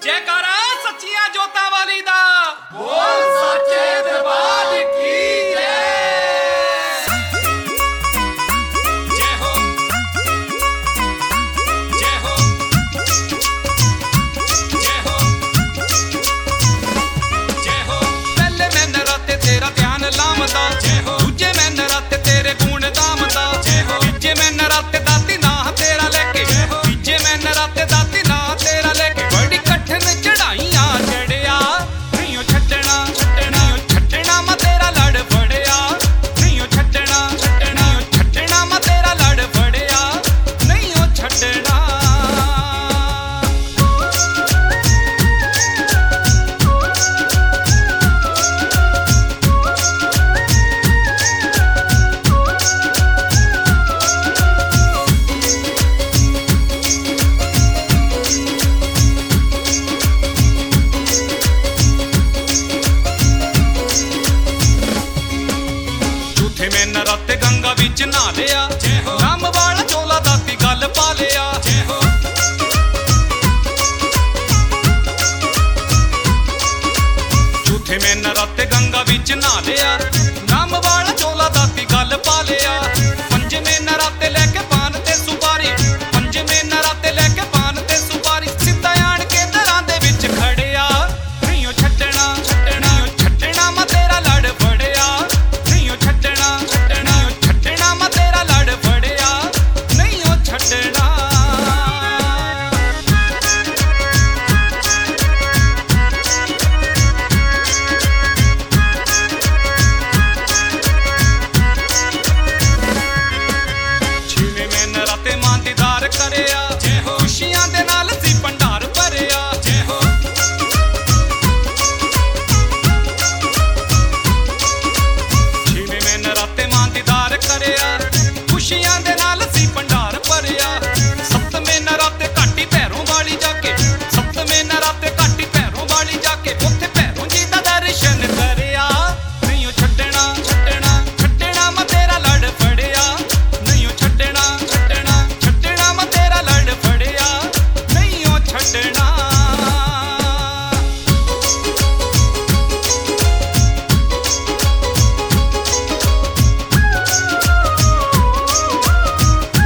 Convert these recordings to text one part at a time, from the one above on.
जयकारा सच्चिया जोता वाली दा बोल सच्चे दरबार की जय हो जय हो जय हो जय हो। पहले मैं नराते तेरा ध्यान लामदा जय हो, दूजे मैं नराते तेरे गुण दामदा जय हो, तीजे मैं नराते दाती ना तेरा लेके जय हो, तीजे मैं नराते दाती ना तेरा लेके बड़ी कठिन चढ़ाइयां चढ़िया नहीं छड्डना छड्डना छड्डना मैं तेरा लड़ फड़िया नहीं छड्डना छड्डना छड्डना मैं तेरा लड़ फड़िया नहीं छड्डना। मैं नराते गंगा बिच नहा लिया राम वाला चोला दाती गल पा लिया झूठे में नराते गंगा बिच नहा लिया राम वाला चोला दाती गल पा लिया। पंजवें नराते लेके पान ते सुपारी, पंजवें नराते लेके पान ते सुपारी सीधा आण के दरां दे विच खड़िया नहीं छड्डना छड्डना छड्डना मैं तेरा लड़ फड़िया नहीं छड्डना छड्डना छड्डना मैं तेरा लड़ फड़िया नहीं छड्डना। छेवें में नराते मां दीदार करिया खुशियां दे नाल सी भंडार भरिया छेवें में नराते मां दीदार करिया खुशियां दे नाल सी भंडार भरिया। सप्तमें नराते घाटी भैरों वाली जाके, सप्तमें नराते घाटी भैरों वाली जाके उत्थे भैरों जी दा दर्शन करिया नहीं छड्डना छड्डना छड्डना मैं तेरा लड़ फड़िया नहीं छड्डना छड्डना छड्डना मैं तेरा लड़ फड़िया नहीं छड्डना।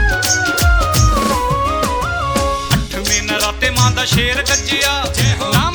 अठवें नराते मां दा शेर गज्जिया